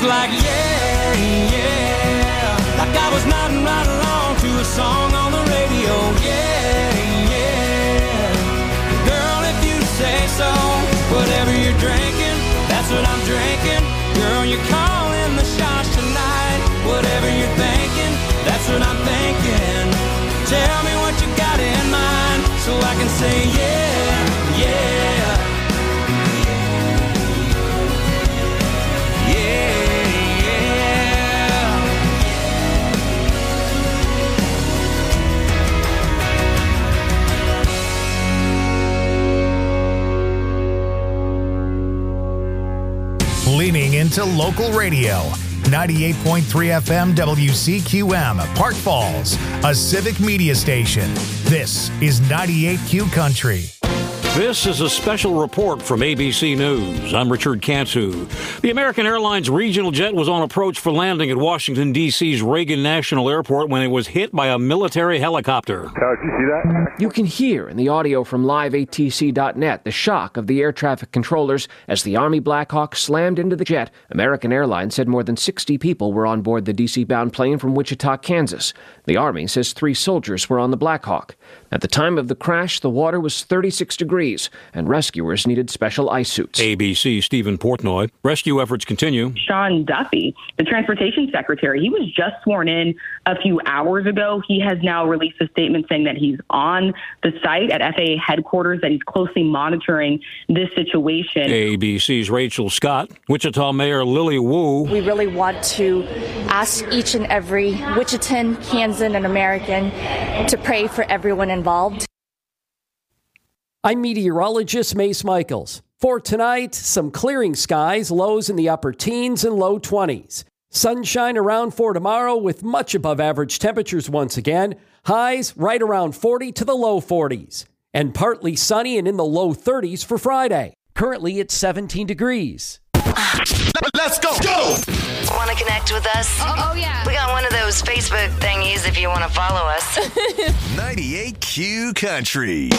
like, yeah, yeah. Like I was nodding right along to a song on the radio, yeah, yeah. Girl, if you say so, whatever you're drinking, that's what I'm drinking. Girl, you're calling the shots tonight. Whatever you're thinking, that's what I'm thinking. Tell me what you got in mind, so I can say yeah, yeah. Leaning into local radio. 98.3 FM WCQM, Park Falls, a civic media station. This is 98Q Country. This is a special report from ABC News. I'm Richard Cantu. The American Airlines regional jet was on approach for landing at Washington, D.C.'s Reagan National Airport when it was hit by a military helicopter. Did you see that? You can hear in the audio from liveatc.net the shock of the air traffic controllers as the Army Black Hawk slammed into the jet. American Airlines said more than 60 people were on board the D.C.-bound plane from Wichita, Kansas. The Army says 3 soldiers were on the Black Hawk. At the time of the crash, the water was 36 degrees, and rescuers needed special ice suits. ABC Stephen Portnoy. Rescue efforts continue. Sean Duffy, the transportation secretary, he was just sworn in a few hours ago. He has now released a statement saying that he's on the site at FAA headquarters, that he's closely monitoring this situation. ABC's Rachel Scott. Wichita Mayor Lily Wu. We really want to ask each and every Wichitan, Kansan, and American to pray for everyone involved. I'm meteorologist Mace Michaels. For tonight, some clearing skies, lows in the upper teens and low 20s. Sunshine around for tomorrow with much above average temperatures once again. Highs right around 40 to the low 40s. And partly sunny and in the low 30s for Friday. Currently it's 17 degrees. Let's go! Go! Want to connect with us? Oh, yeah. We got one of those Facebook thingies if you want to follow us. 98Q Country.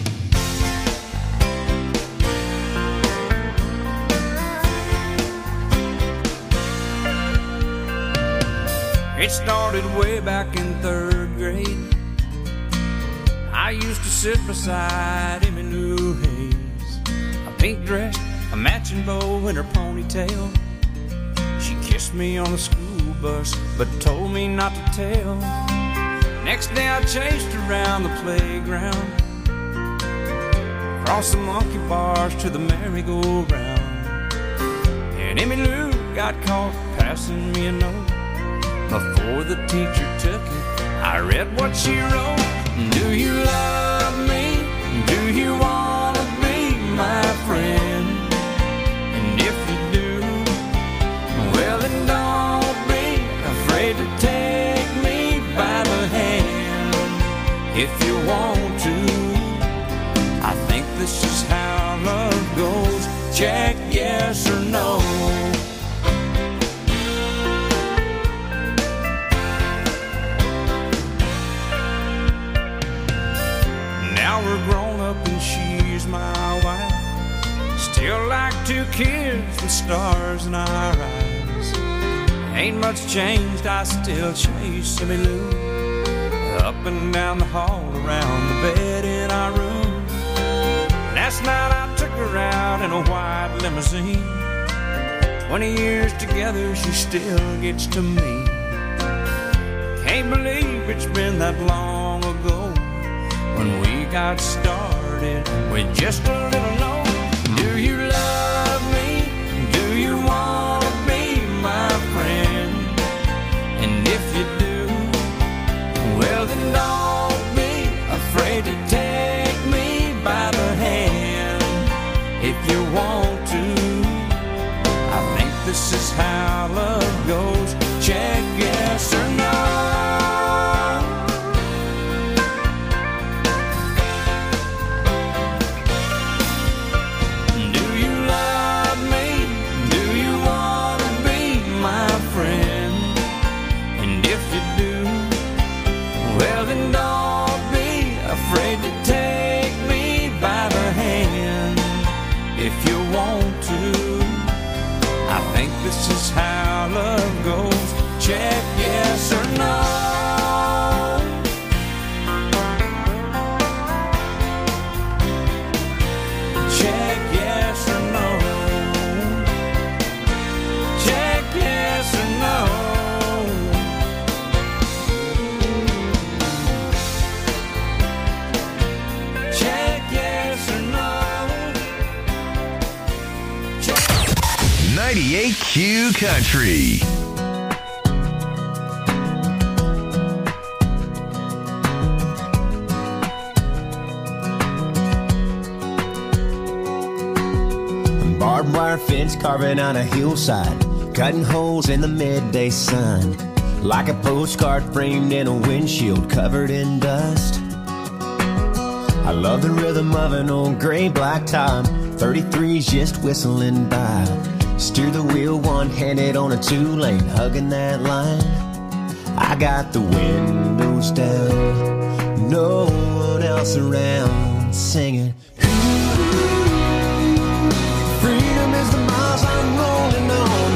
It started way back in 3rd grade. I used to sit beside Emmylou Hayes, a pink dress, a matching bow in her ponytail. She kissed me on the school bus, but told me not to tell. Next day I chased around the playground, across the monkey bars to the merry-go-round. And Emmylou got caught passing me a note. Before the teacher took it, I read what she wrote. Do you love me? Do you want to be my friend? And if you do, well then don't be afraid to take me by the hand. If you want to, I think this is how love goes. Check yes or no. Now we're grown up and she's my wife. Still like 2 kids with stars in our eyes. Ain't much changed, I still chase Emmylou up and down the hall, around the bed in our room. Last night I took her out in a white limousine. 20 years together, she still gets to me. Can't believe it's been that long ago when we got started with just a little note. Do you love me? Do you want to be my friend? And if you do, well then don't be afraid to take me by the hand. If you want to, I think this is how love goes. Check yes or no. Do you 98Q Country. Barbed wire fence carving on a hillside, cutting holes in the midday sun, like a postcard framed in a windshield covered in dust. I love the rhythm of an old gray black top, 33's just whistling by. Steer the wheel one-handed on a two-lane, hugging that line. I got the windows down, no one else around, singing. Freedom is the miles I'm rolling on.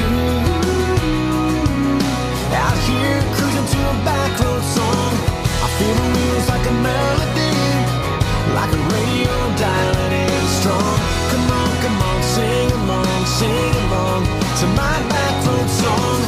Out here cruising to a back road song. I feel the wheels like a melody, like a radio dialing in strong. Come on, sing along to my back road song.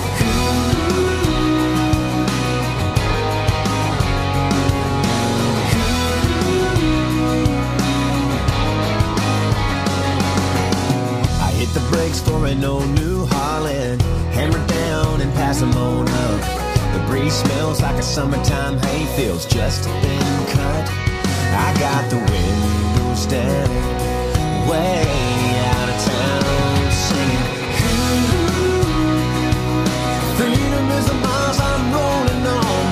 I hit the brakes for an old New Holland, hammer down and pass them on up. The breeze smells like a summertime hayfield's just been cut. I got the windows down, way out of town, singing. Freedom is the miles I'm rolling on.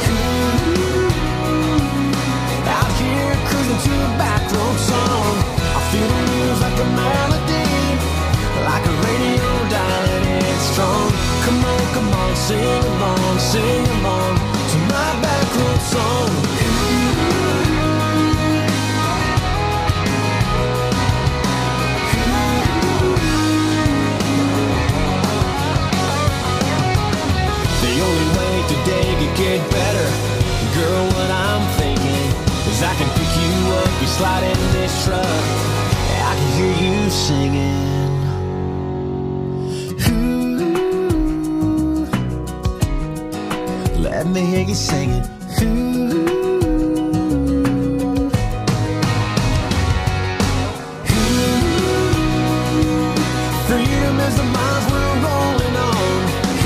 Out here cruising to a back road song. I feel the wheels like a melody, like a radio dialing in strong. Come on, sing along to my back road song. The only way today could get better, girl, what I'm thinking is I can pick you up, you slide in this truck, I can hear you singing. Let me hear you singing. Freedom is the miles we're rolling on.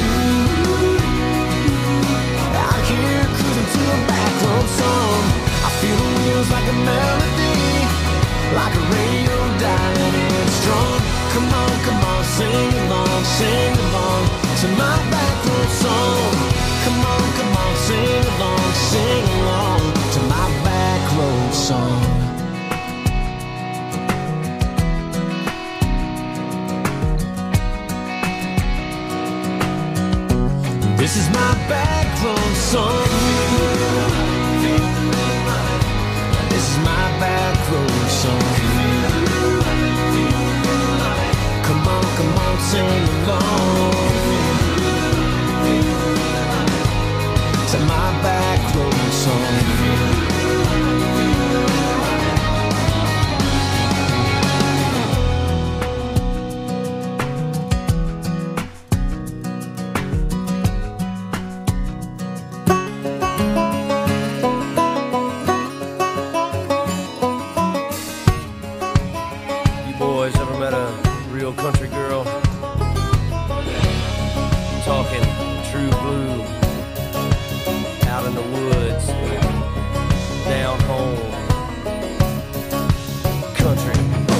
Out here cruising to a back road song. I feel the wheels like a melody, like a radio dialing in strong. Come on, sing along to my back road song. Come on, sing along to my back road song. This is my back road song. This is my back road song. Come on, sing along to my back road song. You boys ever met a real country girl? I'm talking true blue, out in the woods, down home, country.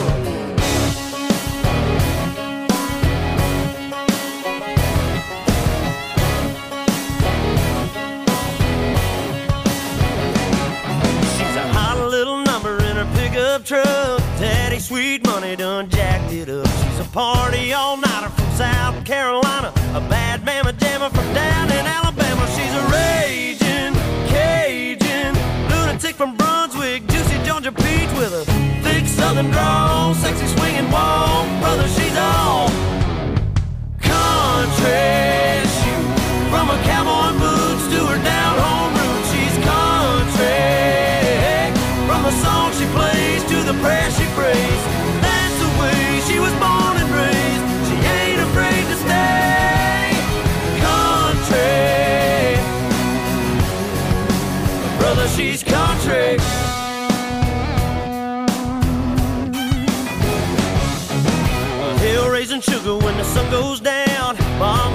She's a hot little number in her pickup truck. Daddy sweet money done jacked it up. She's a party all-nighter from South Carolina, a bad mama jammer from down in Alabama. She's a raging Cajun lunatic from Brunswick, juicy Georgia peach with a thick southern drawl, sexy swinging wall. Brother, she's all country. She, from her cowboy boots to her down home roots, she's country. From the song she plays to the prayer she prays, that's the way she was born and raised. She ain't afraid to stay country. Brother, she's country.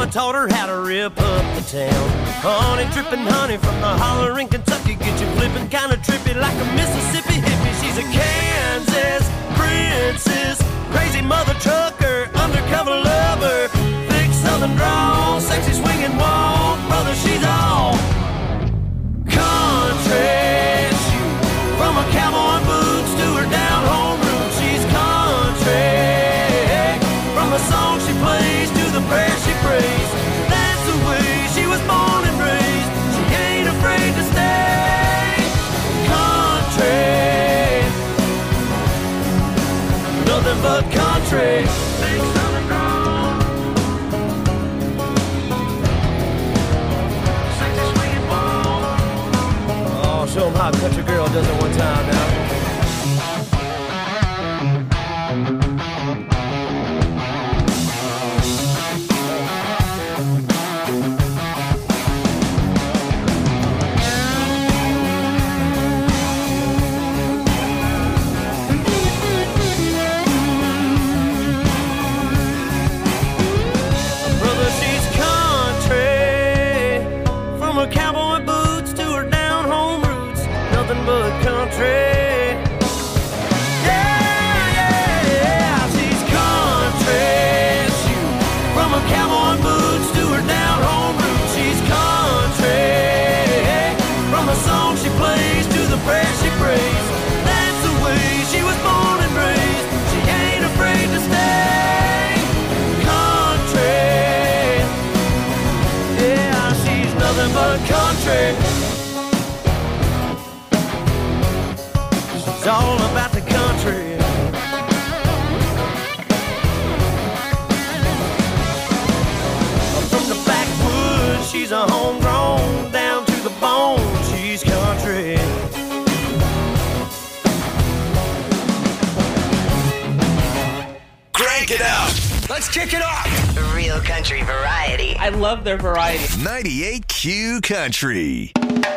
Mama taught her how to rip up the town. Honey dripping honey from the holler in Kentucky. Get you flipping kinda trippy like a Mississippi hippie. She's a Kansas princess, crazy mother trucker, undercover lover, thick southern drawl, sexy swinging walk. Brother, she's all country. From her cowboy boots to her down home roots, she's country. From the song she plays to the prayer she prays, that's the way she was born and raised. She ain't afraid to stay country. Nothing but country. Oh, show them how a country girl does it one time now. It's all about the country. From the backwoods, she's a homegrown, down to the bone, she's country. Crank it up. Let's kick it off. Real country variety. I love their variety. 98Q Country.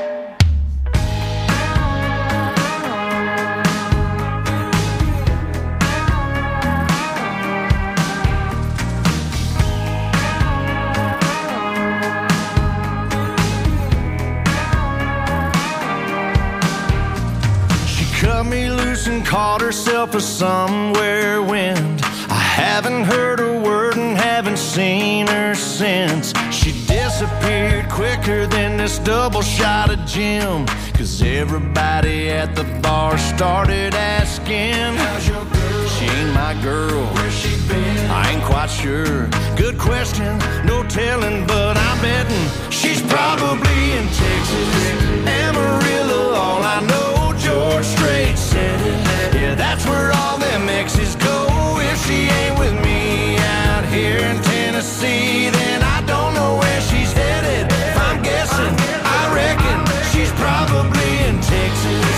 Me loose and caught herself a somewhere wind. I haven't heard a word and haven't seen her since. She disappeared quicker than this double shot of gin, 'cause everybody at the bar started asking, how's your girl? She ain't my girl. Where's she been? I ain't quite sure. Good question, no telling, but I'm betting she's probably in Texas, Amarillo. All I know, George Strait said it. Yeah, that's where all them exes go. If she ain't with me out here in Tennessee, then I don't know where she's headed. If I'm guessing, I reckon she's probably in Texas.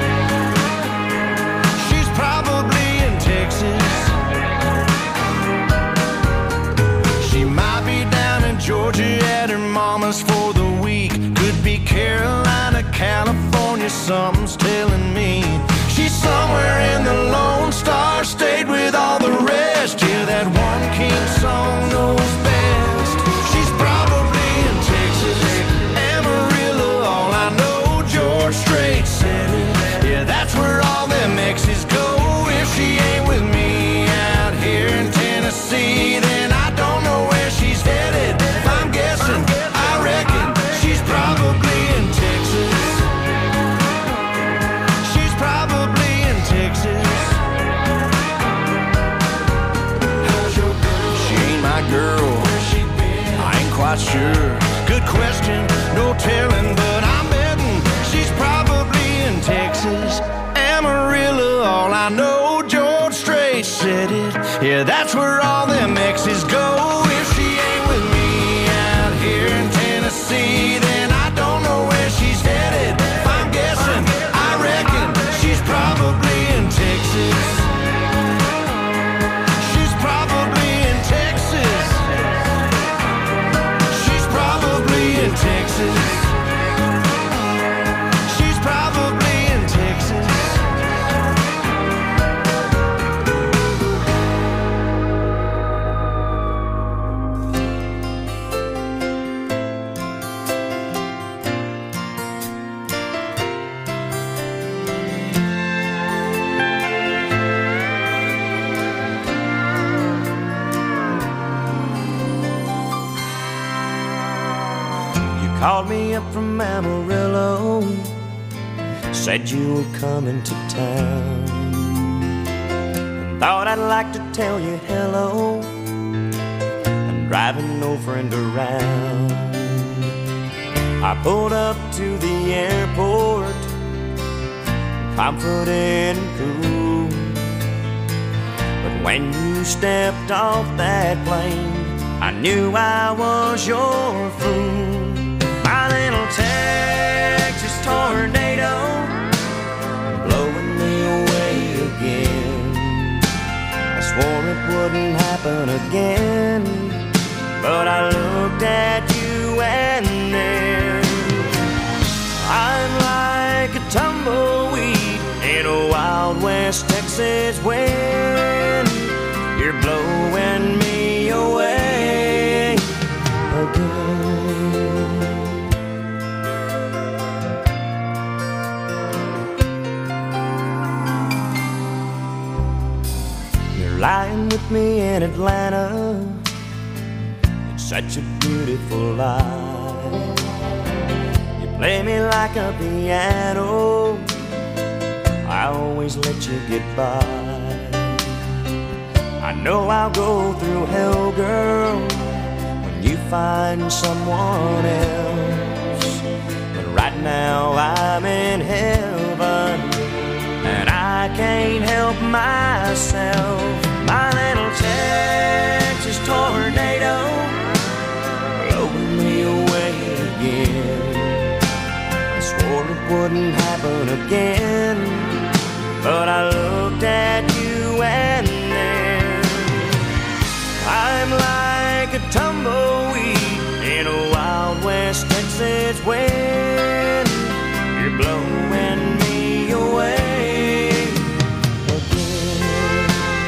She's probably in Texas. She might be down in Georgia at her mama's for the week. Could be Carolina, California, something's telling me. She's somewhere in the Lone Star State with all the rest. Yeah, that one king song knows best. She's probably in Texas, Amarillo. All I know, George Strait said it. Yeah, that's where all them exes go. If she ain't with me out here in Tennessee, then I don't know where she's headed. If I'm guessing, I reckon she's probably in Texas. She's probably in Texas. How's your girl? She ain't my girl. Where's she been? I ain't quite sure. Good question, no telling, but I'm betting she's probably in Texas, Amarillo. All I know, George Strait said it. Yeah, that's where all them exes go. If she ain't with me out here in Tennessee, then I don't know where she's headed. If I'm guessing, I reckon she's probably in Texas. She's probably in Texas. She's probably in Texas. She's probably in Texas. called me up from Amarillo, said you were coming to town, and thought I'd like to tell you hello. I'm driving no friend around. I pulled up to the airport, confident and cool, but when you stepped off that plane, I knew I was your fool. My little Texas tornado, blowing me away again. I swore it wouldn't happen again, but I looked at you and then I'm like a tumbleweed in a Wild West Texas wind. You're blowing me away again. You're lying with me in Atlanta. It's such a beautiful life. You play me like a piano. I always let you get by. I know I'll go through hell, girl, when you find someone else. But right now I'm in heaven, and I can't help myself. My little Texas tornado, blowing me away again. I swore it wouldn't happen again, but I looked at you and then I'm like a tumbleweed in a Wild West Texas wind. You're blowing me away again.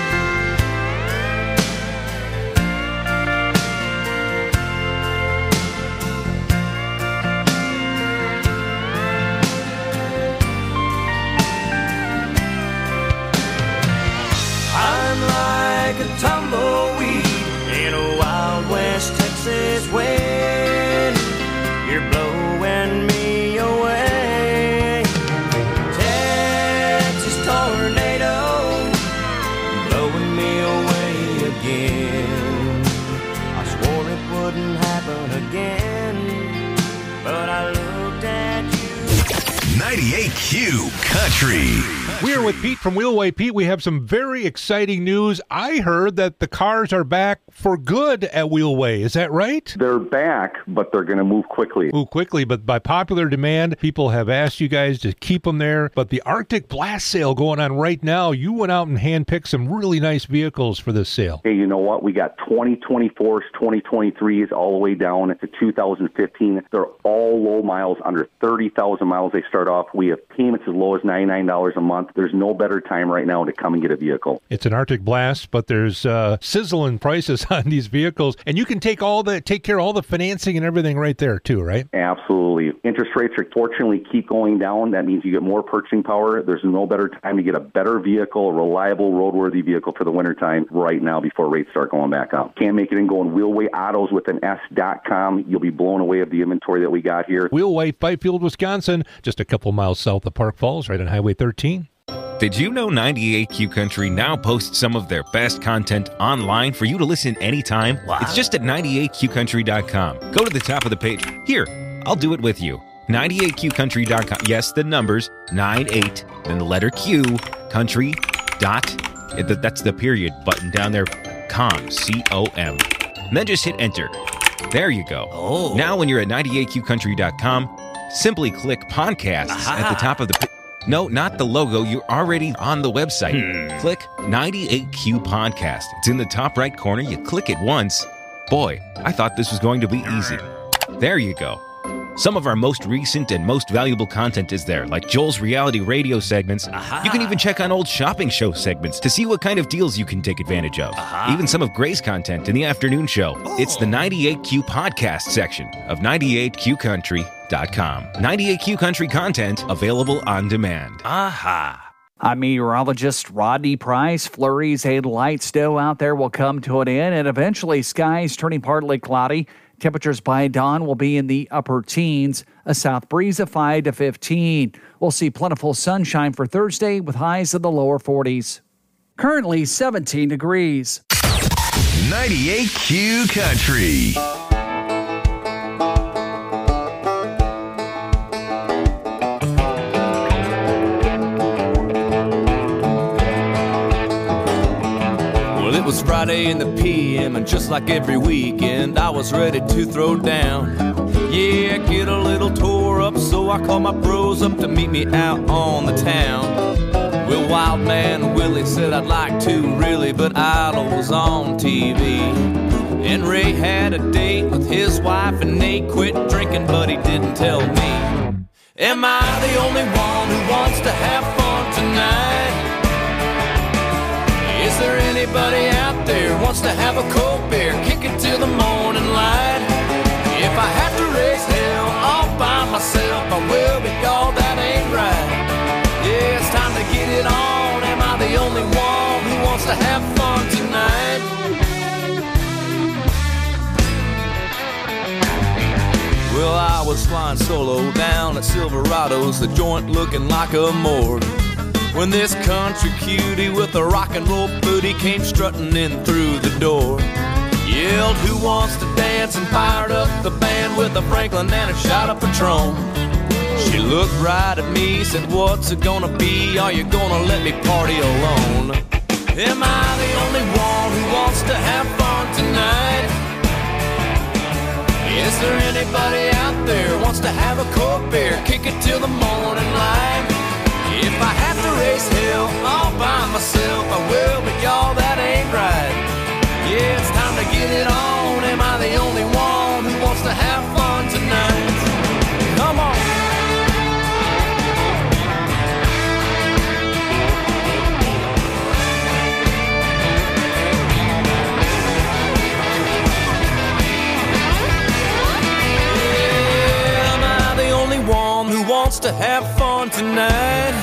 I'm like a tumbleweed in a Wild West Texas wind. You're blowing me away. Texas tornado, blowing me away again. I swore it wouldn't happen again, but I looked at you. 98Q Country. We are with Pete from Wheelway. Pete, we have some very exciting news. I heard that the cars are back for good at Wheelway. Is that right? They're back, but they're going to move quickly. Move quickly, but by popular demand, people have asked you guys to keep them there. But the Arctic Blast sale going on right now, you went out and handpicked some really nice vehicles for this sale. Hey, you know what? We got 2024s, 2023s, all the way down to 2015. They're all low miles, under 30,000 miles they start off. We have payments as low as $99 a month. There's no better time right now to come and get a vehicle. It's an Arctic Blast, but there's sizzling prices on these vehicles, and you can take care of all the financing and everything right there too, right? Absolutely. Interest rates are fortunately keep going down. That means you get more purchasing power. There's no better time to get a better vehicle, a reliable, roadworthy vehicle for the wintertime right now before rates start going back up. Can't make it and go on Wheelway Autos with an S.com. You'll be blown away of the inventory that we got here. Wheelway, Fifield, Wisconsin, just a couple miles south of Park Falls, right on Highway 13. Did you know 98Q Country now posts some of their best content online for you to listen anytime? Wow. It's just at 98QCountry.com. Go to the top of the page. Here, I'll do it with you. 98QCountry.com. Yes, the numbers, 98, then the letter Q, country, that's the period button down there, com, C-O-M. And then just hit enter. There you go. Oh. Now when you're at 98QCountry.com, simply click podcast at the top of the No, not the logo. You're already on the website. Click 98Q Podcast. It's in the top right corner. You click it once. Boy, I thought this was going to be easy. There you go. Some of our most recent and most valuable content is there, like Joel's reality radio segments. You can even check on old shopping show segments to see what kind of deals you can take advantage of. Even some of Gray's content in the afternoon show. It's the 98Q Podcast section of 98QCountry.com. 98Q Country content available on demand. I'm meteorologist Rodney Price. Flurries and light snow out there will come to an end, and eventually skies turning partly cloudy. Temperatures by dawn will be in the upper teens, a south breeze of 5 to 15. We'll see plentiful sunshine for Thursday with highs in the lower 40s. Currently 17 degrees. 98Q Country. Well, it was Friday in the PM, and just like every weekend, I was ready to throw down. Yeah, get a little tore up, so I called my bros up to meet me out on the town. Well, Wild Man Willie said I'd like to really, but Idol was on TV. And Ray had a date with his wife, and Nate quit drinking, but he didn't tell me. Am I the only one who wants to have fun tonight? Is there anybody out there who wants to have a cold beer, kick it till the morning light? If I have to raise hell all by myself, I will, but y'all, that ain't right. Yeah, it's time to get it on. Am I the only one who wants to have fun tonight? Well, I was flying solo down at Silverado's, the joint looking like a morgue, when this country cutie with a rock and roll booty came strutting in through the door. Yelled, who wants to dance, and fired up the band with a Franklin and a shot of Patron. She looked right at me, said, what's it gonna be? Are you gonna let me party alone? Am I the only one who wants to have fun tonight? Is there anybody out there who wants to have a cold beer, kick it till the morning light? If I have to raise hell all by myself, I will, but y'all, that ain't right. Yeah, it's time to get it on. Am I the only one who wants to have fun tonight? Come on. Yeah, am I the only one who wants to have fun tonight?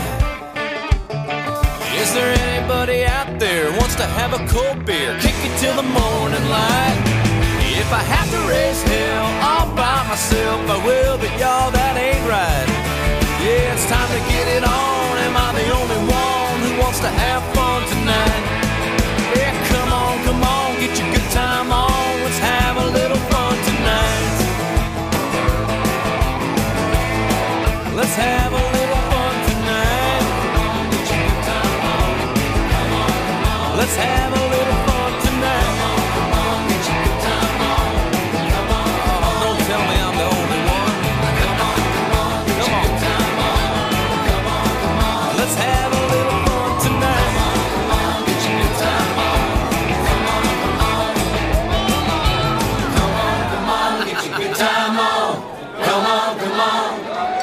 Is there anybody out there who wants to have a cold beer, kick it till the morning light? If I have to raise hell all by myself, I will, but y'all, that ain't right. Yeah, it's time to get it on. Am I the only one who wants to have fun tonight? Yeah, come on, get your good time on. Let's have a little fun tonight. Let's have a little fun tonight. Get your good time on. Let's have a little fun tonight. Come on, get your good time on. Come on, don't tell me I'm the only one. Come on, get your good time on. Come on, let's have a little fun tonight. Come on, get your good time on. Come on, get your good time on. Come on.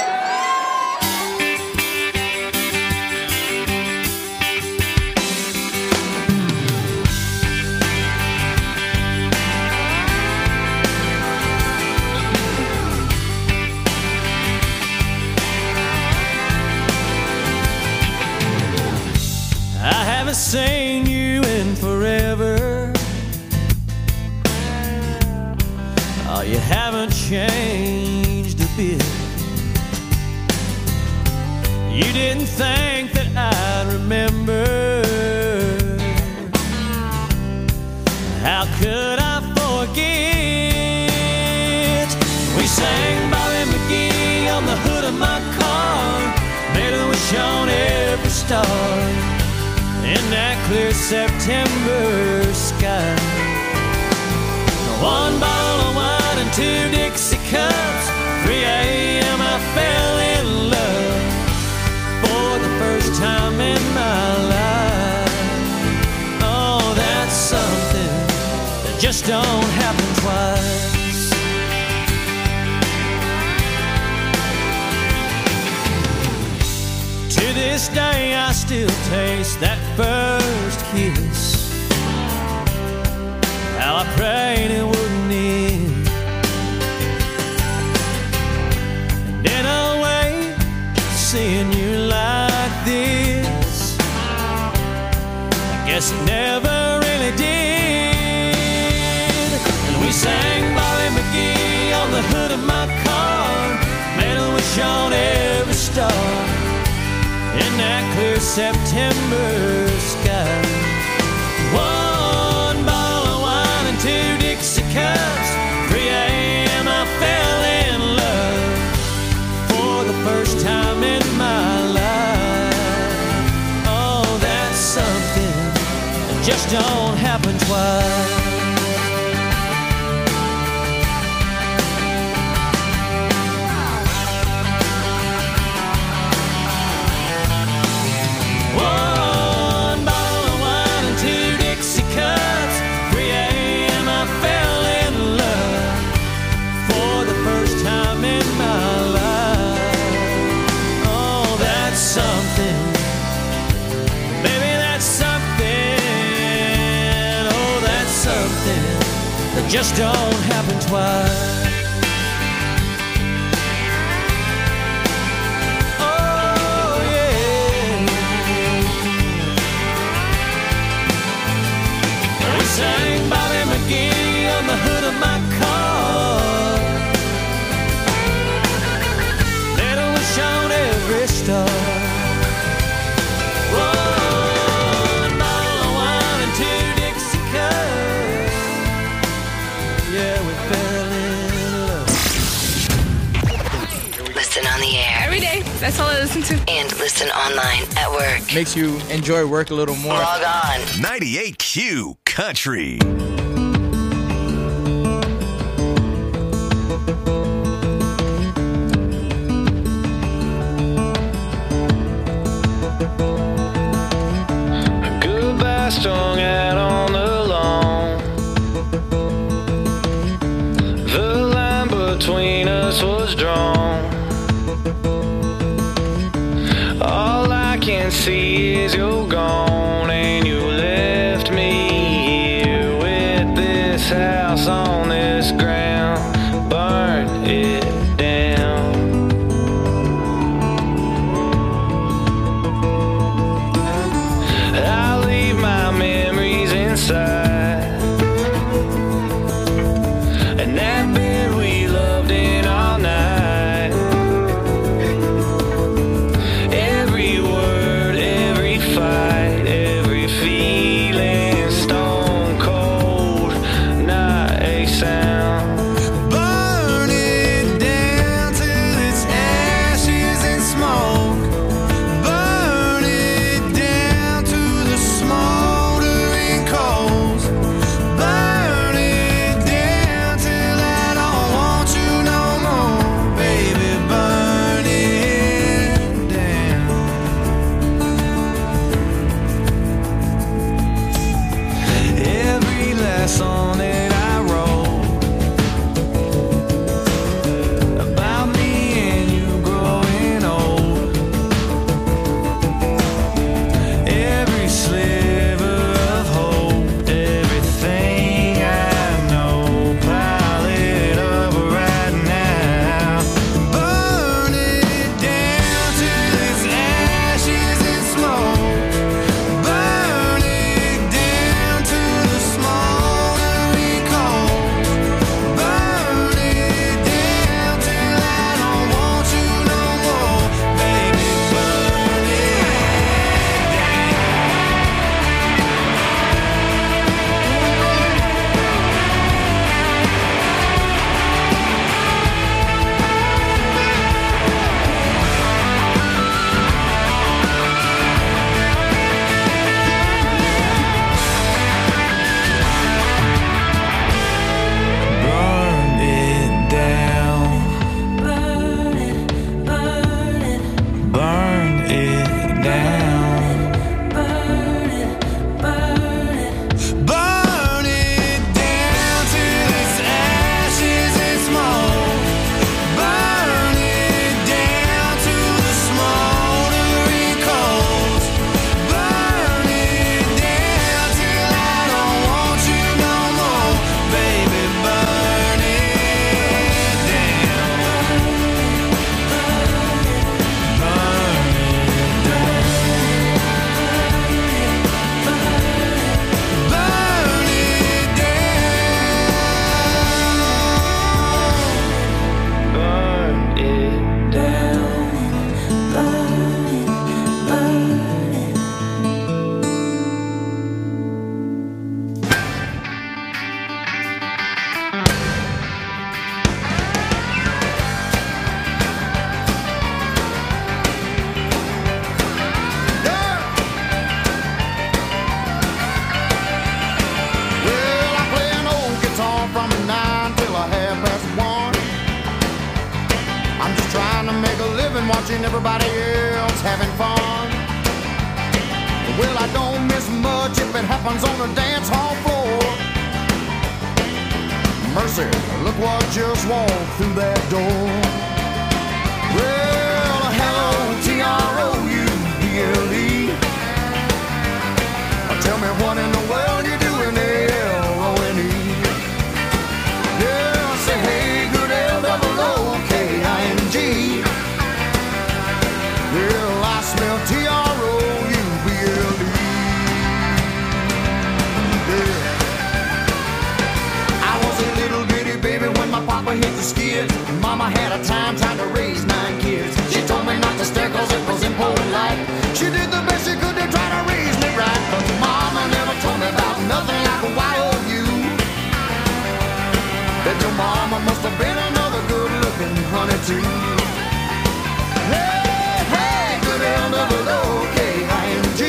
I haven't seen you in forever. Oh, you haven't changed a bit. You didn't think that I'd remember. How could I forget? We sang Bobby McGee on the hood of my car, made a wish on every star in that clear September sky. One bottle of wine and 2 Dixie cups. 3 a.m. I fell in love for the first time in my life. Oh, that's something that just don't happen twice. To this day I still taste that first kiss. How I prayed it wouldn't end. And in a way, seeing you like this, I guess it never really did. And we sang Bobby McGee September sky. 1 bottle of wine and 2 Dixie cups. 3 a.m. I fell in love for the first time in my life. Oh, that's something that just don't happen twice. Just don't happen twice. Oh, yeah. We sang Bobby McGee on the hood of my car. Little wish on every star. On the air every day. That's all I listen to. And listen online at work. Makes you enjoy work a little more. Log on. 98Q Country. Goodbye strung out on the lawn. The line between us was drawn. All I can see is you're gone, and you left me here with this house on this ground. Burn it down. I leave my memories inside, and that bed we loved in all night. Every word, every fight, watching everybody else having fun. Well, I don't miss much if it happens on the dance hall floor. Mercy, look what just walked through that door. Well, hello, T-R-O-U-B-L-E. Tell me what in the world you doing, L-O-N-E. Yeah, say hey, good L-O-O-K-I-N-G. Well, I smell T-R-O-U-B-L-E. Yeah. I was a little bitty baby when my papa hit the skids. Mama had a time trying to raise 9 kids. She told me not to stare cause it was impolite. She did the best she could to try to raise me right. But Mama never told me about nothing like a Y-O-U. That your mama must have been another good-looking honey too. Hey, hey, good L-O-O-K-I-N-G.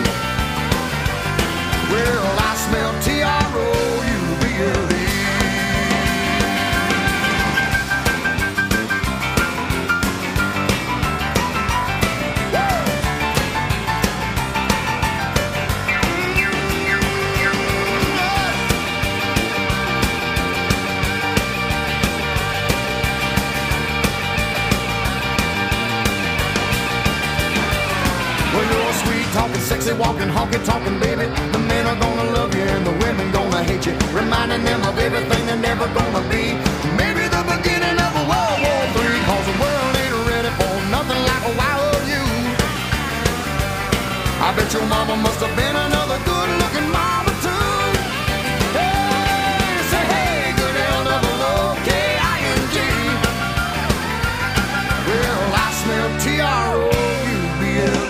Well, I smell T-R-O-U-B-L-E. Talking sexy, walking, honky, talking, baby. The men are gonna love you and the women gonna hate you, reminding them of everything they're never gonna be. Maybe the beginning of a World War III, cause the world ain't ready for nothing like a Y-O-U. I bet your mama must have been another good-looking mama too. Hey, say hey, good L-O-O-K-I-N-G. Well, I smell T-R-O-U-B-L-E.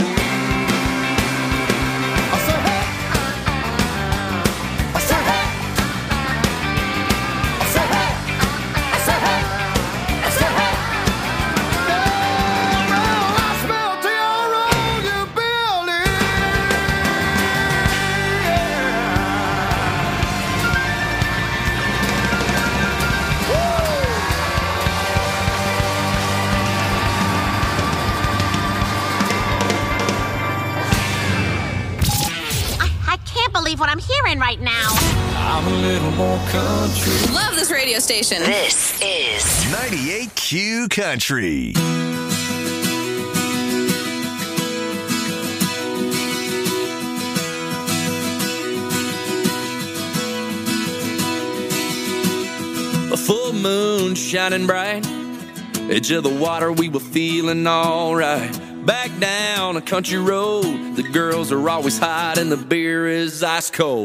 What I'm hearing right now. I'm a little more country. Love this radio station. This is 98Q Country. A full moon shining bright, edge of the water, we were feeling alright. Back down a country road, the girls are always hot and the beer is ice cold.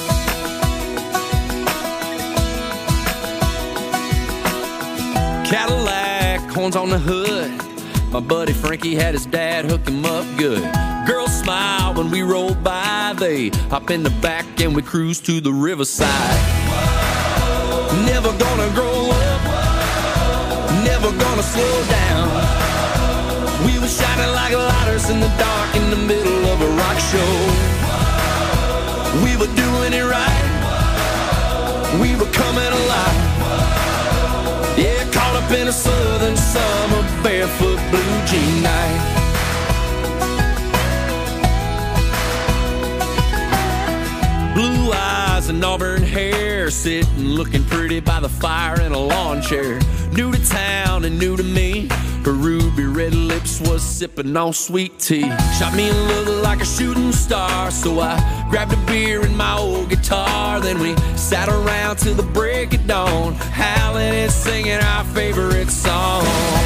Cadillac, horns on the hood, my buddy Frankie had his dad hook him up good. Girls smile when we roll by, they hop in the back and we cruise to the riverside. Never gonna grow up, never gonna slow down. We were shining like lighters in the dark in the middle of a rock show. We were doing it right, we were coming alive. Yeah, caught up in a southern summer barefoot blue jean night. Blue eyes and auburn hair, sitting looking pretty by the fire in a lawn chair. New to town and new to me, her ruby red lips was sipping on sweet tea. Shot me a look like a shooting star, so I grabbed a beer and my old guitar. Then we sat around till the break of dawn, howling and singing our favorite song.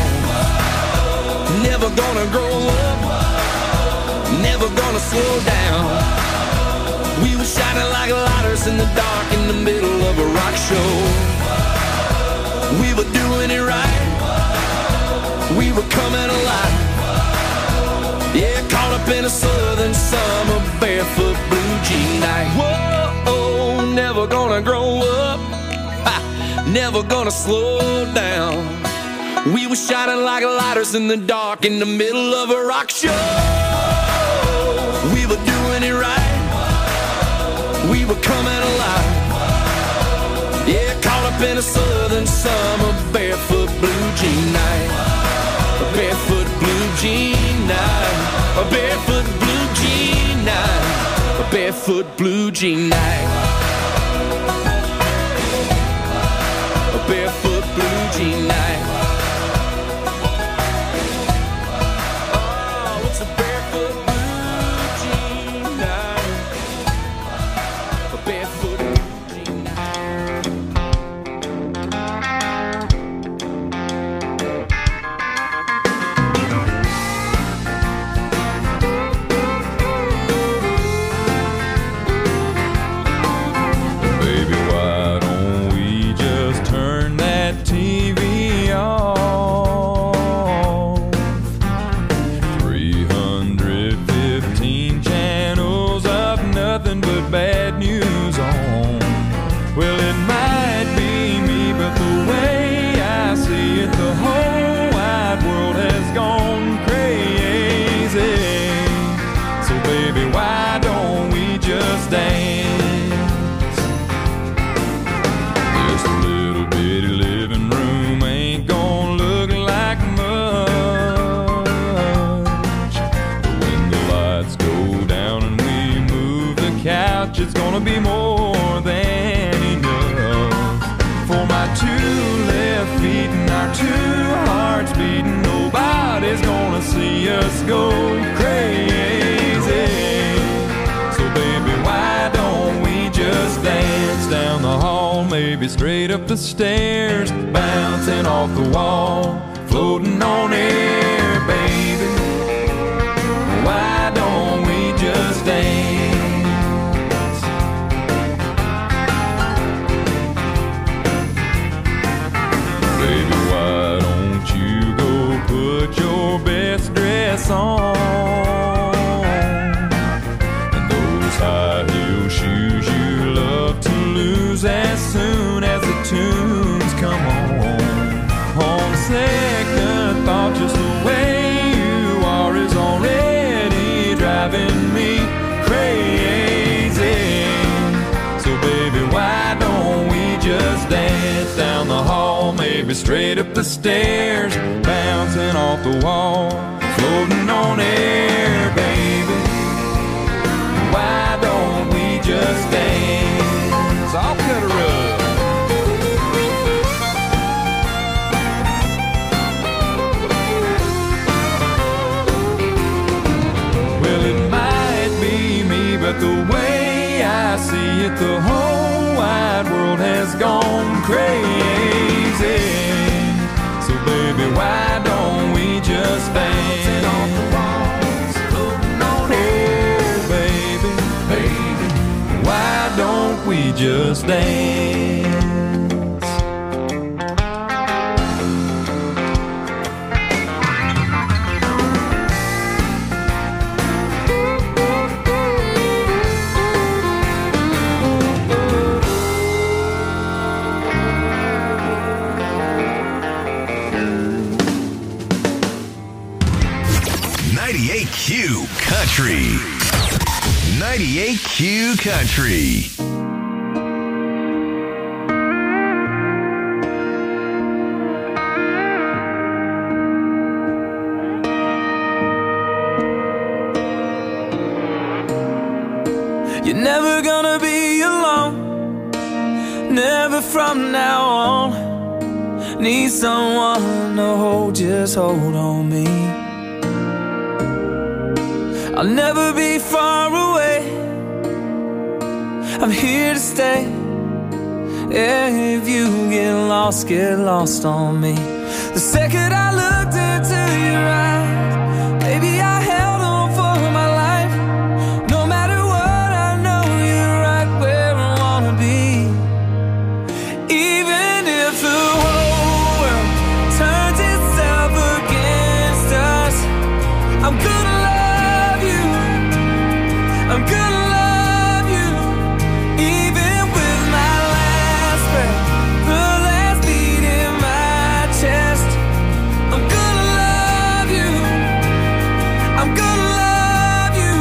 Never gonna grow up, never gonna slow down. We were shining like lighters in the dark in the middle of a rock show. We were doing it right, we were coming alive. Yeah, caught up in a southern summer barefoot blue jean night. Whoa, never gonna grow up, never gonna slow down. We were shining like lighters in the dark in the middle of a rock show. We were doing it right, we were coming alive. Yeah, caught up in a southern summer barefoot blue jean night. A barefoot blue barefoot blue jean night. A barefoot blue jean night. Oh, it's a barefoot blue jean night. A barefoot blue jean Baby, why don't we just turn that TV off? 315 channels of nothing but bad news on. Well, it might be me, but the way I see it, the whole wide world has gone crazy. So baby, why don't we just dance? This little bitty living room ain't gonna look like much. But when the lights go down and we move the couch, it's gonna be more than enough. For my two left feet and our two hearts beating, nobody's gonna see us go crazy. So baby, why don't we just dance down the hall, maybe straight up the stairs, bouncing off the wall, floating on air, baby. Why don't we just dance? Baby, why don't you go put your best dress on? And those high heel shoes you love to lose as soon as the tunes come on. On second thought, just the way you are is already driving me crazy. So baby, why don't we just dance down the hall, maybe straight up the stairs, bouncing off the wall, floating on air, baby. Why don't we just dance? I'll cut a rug. Well, it might be me, but the way I see it, the whole wide world has gone crazy. So baby, why don't we just dance? Off the walls, floating on air, baby, baby. Why don't we just dance? Q Country. 98Q Country. You're never gonna be alone, never from now on. Need someone to hold, just hold on me. I'll never be far away, I'm here to stay. Yeah, if you get lost on me. The second I looked into your eyes, baby, I held on for my life. No matter what, I know you're right where I wanna be. Even if the whole world turns itself against us, I'm gonna love you, I'm gonna love you. Even with my last breath, the last beat in my chest, I'm gonna love you, I'm gonna love you.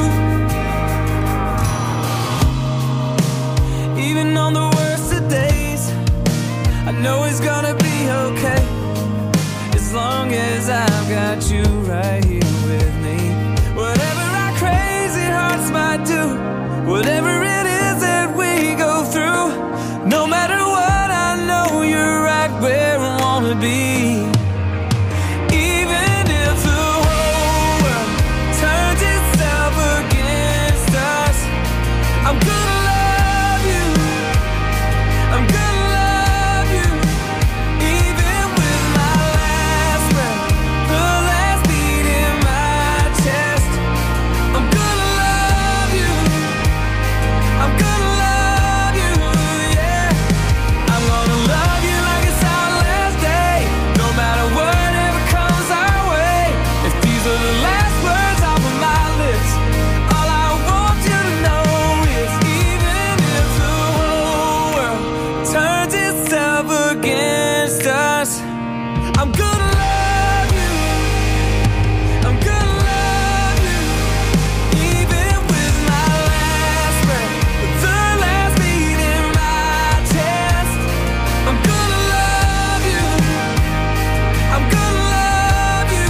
Even on the worst of days, I know it's gonna be okay, as long as I've got you right here with me. Whatever our crazy hearts might do, Whatever it is that we go through, no matter what, I know you're right where I wanna be. Even if the whole world turns itself against us, I'm gonna love you. I'm gonna love you. Even with my last breath, the last beat in my chest, I'm gonna love you. I'm gonna love you, yeah. I'm gonna love you like it's our last day, no matter whatever comes our way. If these are the last words off of my lips, all I want you to know is even if the whole world turns itself against us, I'm gonna love you. I'm gonna love you. Even with my last breath, the last beat in my chest, I'm gonna love you. I'm gonna love you.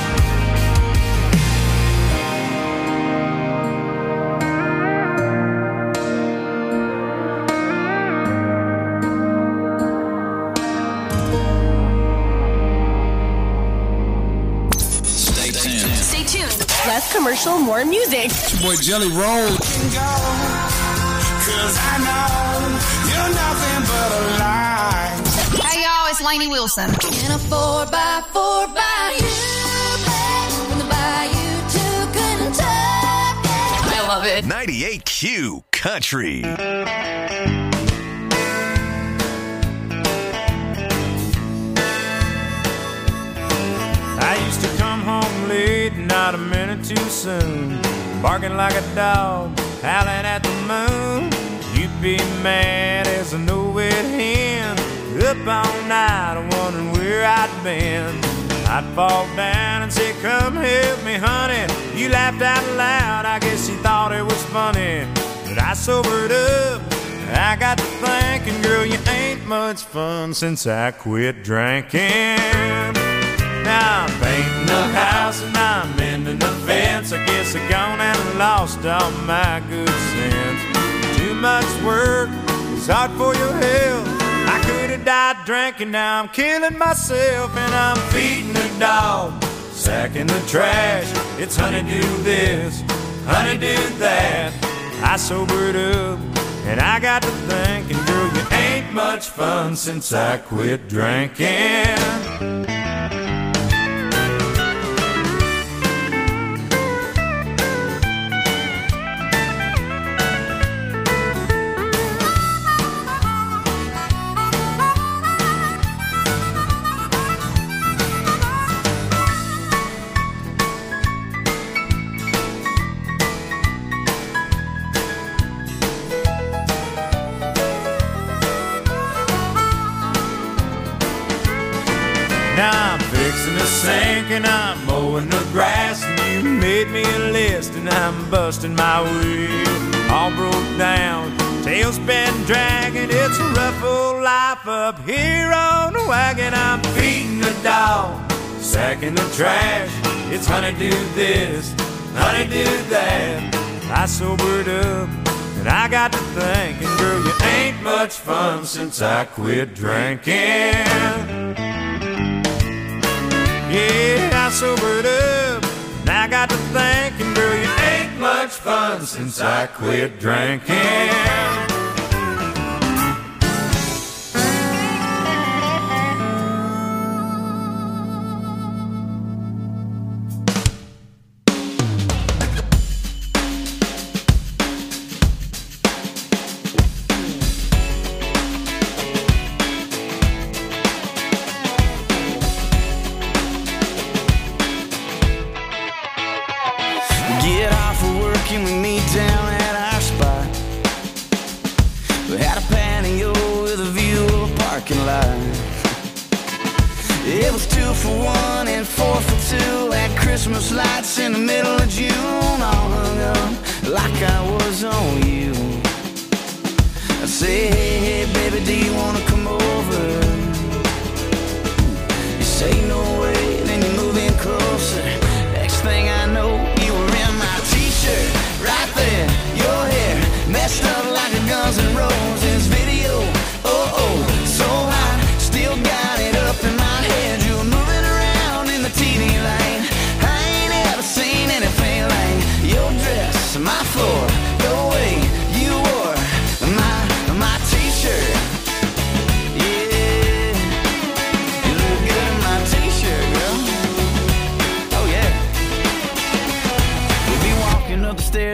Stay tuned. Less commercial, more music. It's your boy Jelly Roll. Cause I know you're nothing but a lie. Hey y'all, it's Lainey Wilson. In a 4x4 bayou, from the bayou to Kentucky. I love it. 98Q Country. I used to come home late, not a minute too soon, barking like a dog, howling at the moon. You'd be mad as a no-wit hen, up all night wondering where I'd been. I'd fall down and say, come help me, honey. You laughed out loud, I guess you thought it was funny. But I sobered up, I got to thinking, girl, you ain't much fun since I quit drinking. Now I'm painting the house and I'm mending the fence. I guess I gone and lost all my good sense. Too much work, it's hard for your health. I could have died drinking, now I'm killing myself. And I'm feeding the dog, sacking the trash. It's honey do this, honey do that. I sobered up and I got to thinking, girl, you ain't much fun since I quit drinking. Now I'm fixing the sink and I'm mowing the grass, and you made me a list and I'm busting my wheel. All broke down, tail's been dragging. It's a rough old life up here on the wagon. I'm feeding the dog, sacking the trash. It's honey do this, honey do that. I sobered up and I got to thinking, girl, you ain't much fun since I quit drinking. Yeah, I sobered up, and I got to thinking, girl, you ain't much fun since I quit drinking. Get off of work and we meet down at our spot. We had a patio with a view of a parking lot. It was 2 for $1 and 4 for $2. Had Christmas lights in the middle of June, all hung up like I was on you. I say, hey, baby, do you wanna come over? You say no way, then you move in closer. Next thing I know, you were in my t-shirt, right there, your hair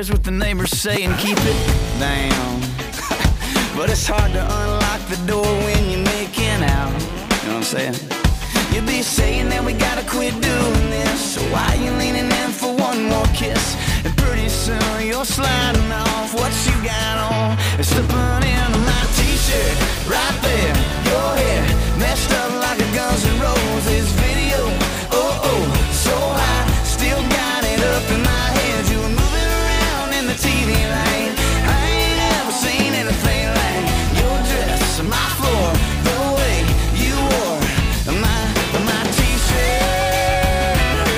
cares what the neighbors say and keep it down. But it's hard to unlock the door when you're making out. You know what I'm saying? You'll be saying that we gotta quit doing this. So why you leaning in for one more kiss? And pretty soon you're sliding off what you got on. And slipping into my t-shirt right there. Your hair messed up like a Guns N' Roses video. Oh, so high, still got it up in my head. You were moving around in the TV light. I ain't ever seen anything like your dress, my floor, the way you wore my t-shirt,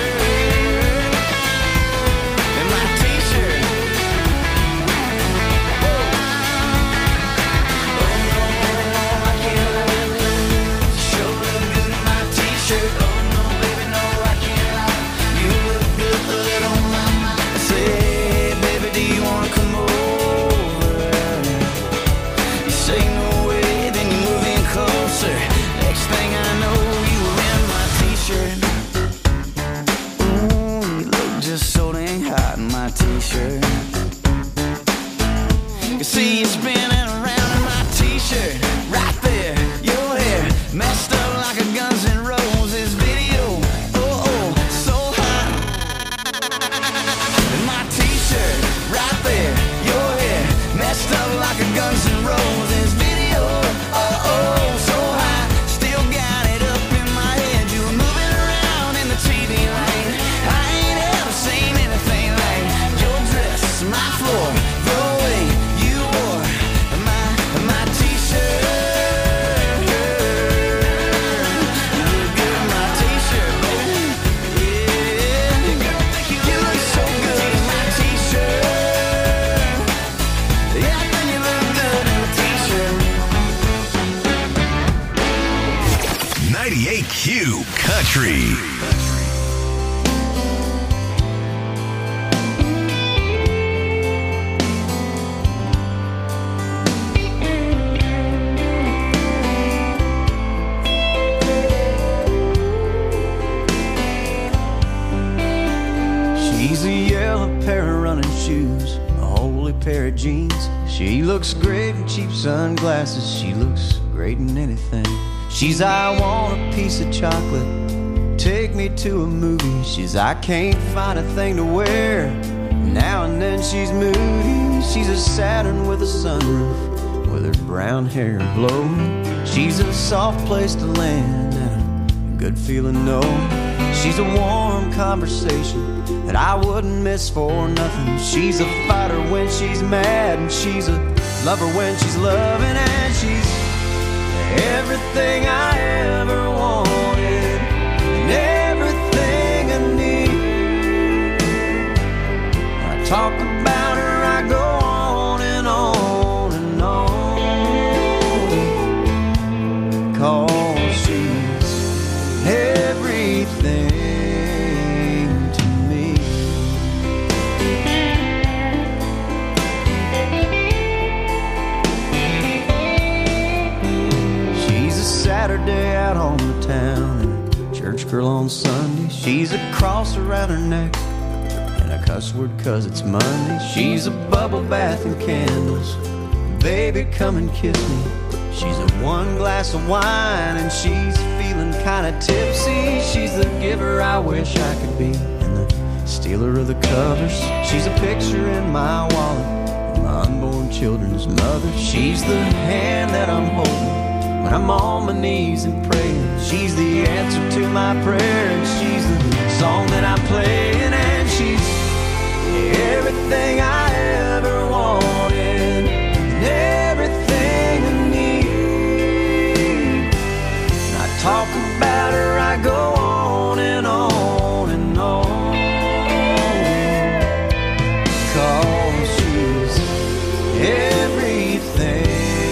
and my t-shirt. Oh no, I can't lie. Sure look good in my t-shirt. Oh no, baby, no, I can't lie. You look good on my mind. I say, hey, baby, do you wanna come over? You say no way, then you move in closer. Next thing I know, you were in my t-shirt. Ooh, you look just so dang hot in my t-shirt. You see you spinning around in my t-shirt. Right there, your hair messed up like a Guns N' Roses video. Oh, so hot in my t-shirt. Right there, your hair messed up like a Guns N' Roses video. Oh, so high, still got it up in my head. You were moving around in the TV light. I ain't ever seen anything like your dress, my floor, the way you wore my t-shirt. You look good in my t-shirt, baby. Yeah, you look so good in my t-shirt. Yeah, I think you look good in a t-shirt. 98Q Country. She's a yellow pair of running shoes, a holy pair of jeans. She looks great in cheap sunglasses. She looks great in anything. She's I want a piece of chocolate, take me to a movie. She's I can't find a thing to wear. Now and then she's moody. She's a Saturn with a sunroof, with her brown hair blowing. She's a soft place to land and a good feeling no. She's a warm conversation that I wouldn't miss for nothing. She's a fighter when she's mad, and she's a lover when she's loving, and she's everything I ever wanted and everything I need. When I talk about her, I go on and on and on, 'cause she's everything to me. She's a Saturday out on the town and a church girl on Sunday. She's a cross around her neck and a cuss word 'cause it's Monday. She's a bubble bath and candles. Baby, come and kiss me. She's a one glass of wine and she's feeling kinda tipsy. She's the giver I wish I could be and the stealer of the covers. She's a picture in my wallet and my unborn children's mother. She's the hand that I'm holding when I'm on my knees and praying. She's the answer to my prayer, and she's the song that I'm playing, and she's everything I ever wanted and everything I need. When I talk about her, I go on and on and on, 'cause she's everything.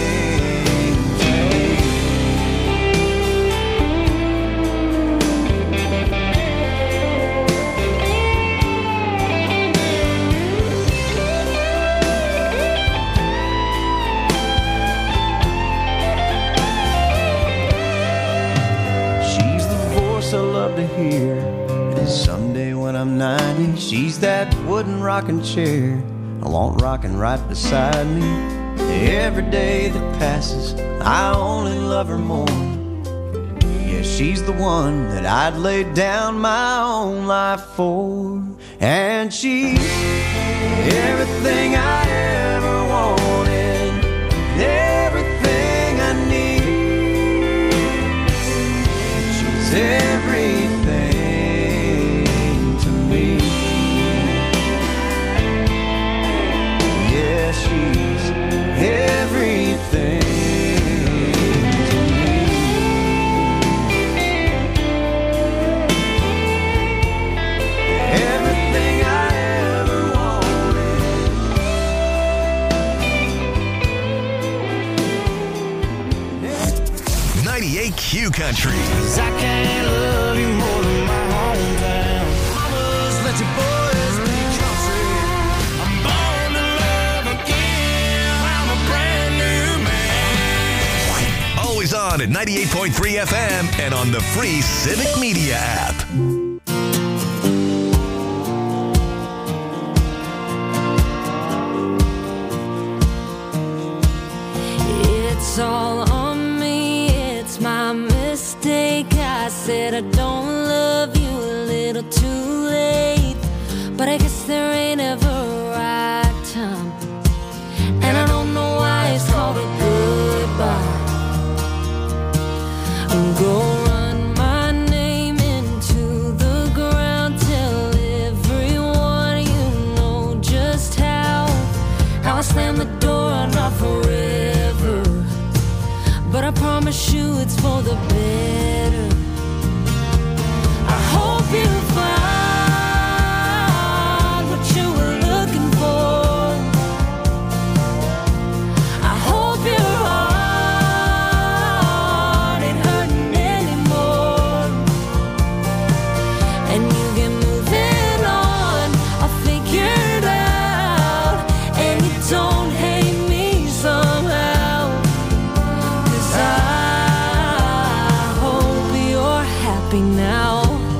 I love to hear. And someday when I'm 90, she's that wooden rocking chair I want rockin' right beside me. Every day that passes, I only love her more. Yeah, she's the one that I'd lay down my own life for. And she's everything I ever wanted, everything I need. She's everything to me. Yeah, she's everything. Everything I ever wanted. 98 Q Country. 'Cause I can't love you more than my hometown. Mamas, let your boys be country. I'm born to love again. I'm a brand new man. Always on at 98.3 FM and on the free Civic Media app. It's all on me, it's my mistake. I said I don't love you a little too late, but I guess there ain't ever a right time, and I don't know why it's called a goodbye. I'm gonna run my name into the ground, tell everyone you know just how I slam the door on not forever, but I promise you it's for the better. I hope you find what you were looking for. I hope your heart ain't hurting anymore, and you get moving on. I'll figure it out, and you don't hate me somehow. 'Cause I hope you're happy now.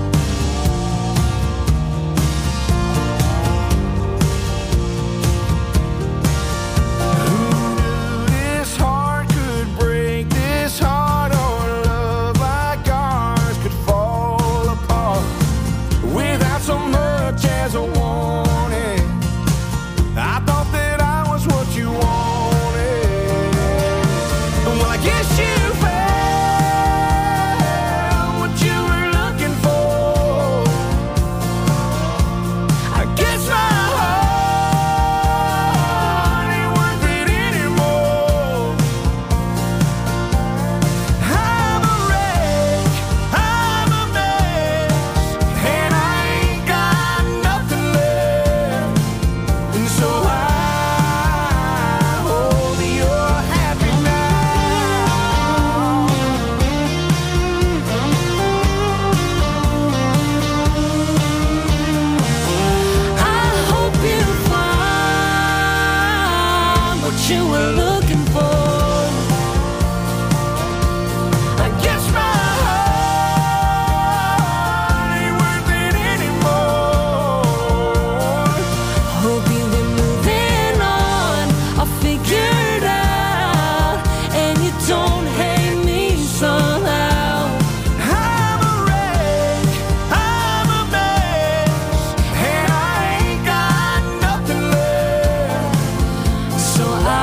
This heart could break, this heart or love like ours could fall apart without so much as a warning. I thought that I was what you wanted. Well, I guess you found what you were looking for. I guess my heart ain't worth it anymore. I'm a wreck, I'm a mess, and I ain't got nothing left. And so I hope you're happy now. I hope you find what you were looking for. I guess my heart ain't worth it anymore. Hope you've been moving on. I'll figure it out, and you don't hate me somehow. I'm a wreck, I'm a mess, and I ain't got nothing left. So I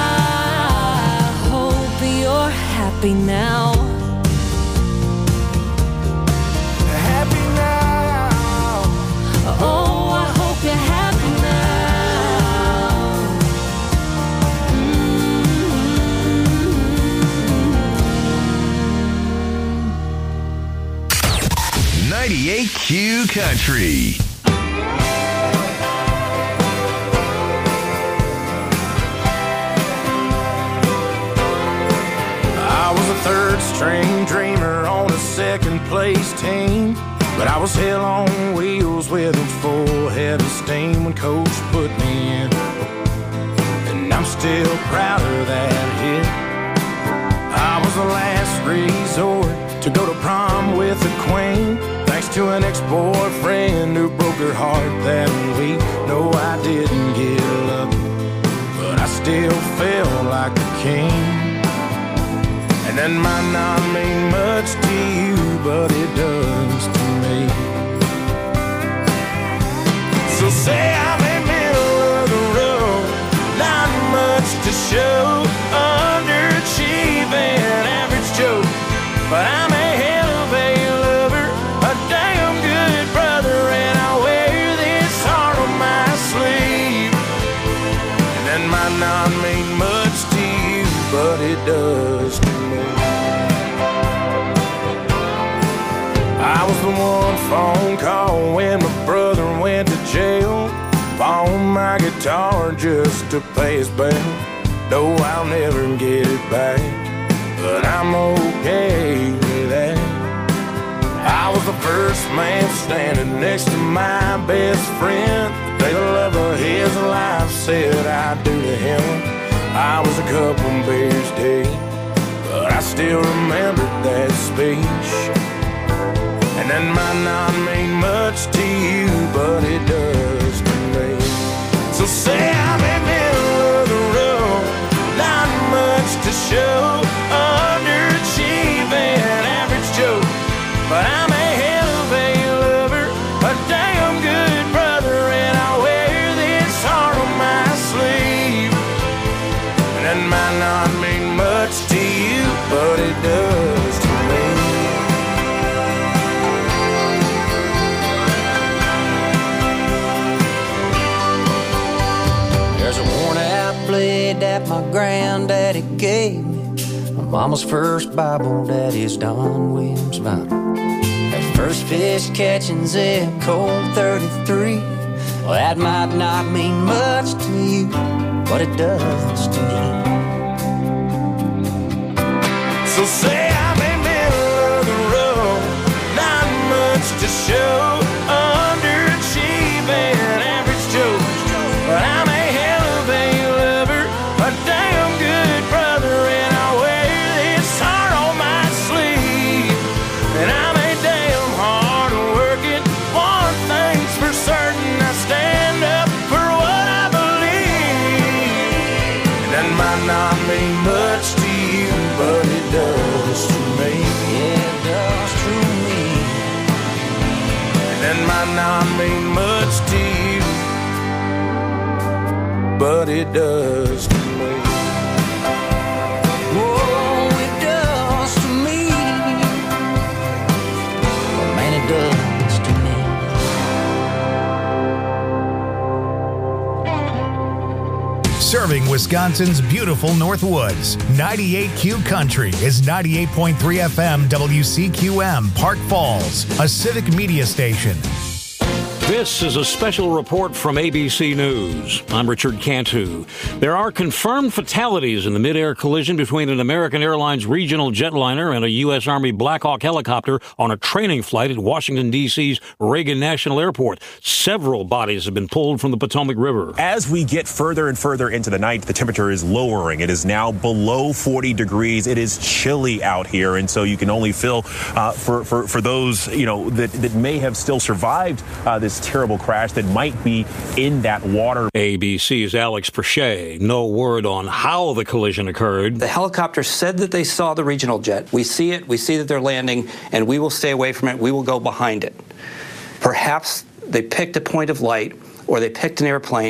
hope you're happy now. Happy now. Oh, I hope you're happy now. 98 Q Country. I was a third string dreamer on a second place team, but I was hell on wheels with a full head of steam when coach put me in, and I'm still proud of that hit. I was the last resort to go to prom with the queen. next to an ex-boyfriend who broke her heart that week. No, I didn't get lucky, but I still felt like a king. And that might not mean much to you, but it does to me. So say I'm in middle of the road, not much to show, underachieving, average Joe, but I'm a hell of a lover, a damn good brother, and I wear this heart on my sleeve. And that might not mean much to you, but it does to me. I was the one phone call when my brother went to jail. Pawned my guitar just to pay his bail. No, I'll never get it back, but I'm okay with that. I was the first man standing next to my best friend. The day the love of his life said I do to him. I was a couple beers deep, but I still remember that speech. And that might not mean much to you, but it does to me. So say I'm in middle of the road, not much to show, underachieving, average Joe, but I'm a hell of a lover, a damn good brother, and I wear this heart on my sleeve. And that might not mean much to you, but it does to me. That my granddaddy gave me, my mama's first Bible, daddy's Don Williams Bible. That first fish catching Zip Code 33, well, that might not mean much to you, but it does to me. So say I'm in middle of the road, not much to show, underachieving, average Joe, but I'm a hell of a lover, a damn good brother, and I wear this heart on my sleeve. And I'm a damn hard working, one thing's for certain, I stand up for what I believe. And that might not mean much to you, but it does to me. Yeah, it does to me. And that might not mean much to you, but it does to me. Oh, it does to me. Oh, man, it does to me. Serving Wisconsin's beautiful Northwoods. 98Q Country is 98.3 FM WCQM, Park Falls, a civic media station. This is a special report from ABC News. I'm Richard Cantu. There are confirmed fatalities in the mid-air collision between an American Airlines regional jetliner and a U.S. Army Black Hawk helicopter on a training flight at Washington, D.C.'s Reagan National Airport. Several bodies have been pulled from the Potomac River. As we get further and further into the night, the temperature is lowering. It is now below 40 degrees. It is chilly out here, and so you can only feel for those that may have still survived this terrible crash that might be in that water. ABC's Alex Perche. No word on how the collision occurred. The helicopter said that they saw the regional jet. We see it. We see that they're landing, and we will stay away from it. We will go behind it. Perhaps they picked a point of light, or they picked an airplane